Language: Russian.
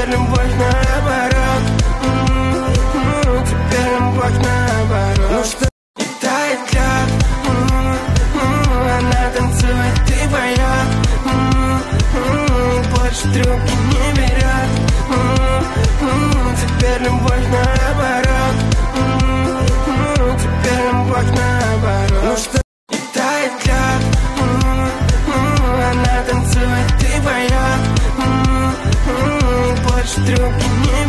теперь любовь наоборот. Теперь любовь наоборот. Ну что, тает лед, она танцует и поет, больше трубки не берет. Теперь любовь наоборот. Теперь любовь наоборот. Ну что, тает лед, она танцует и поет, больше трубки не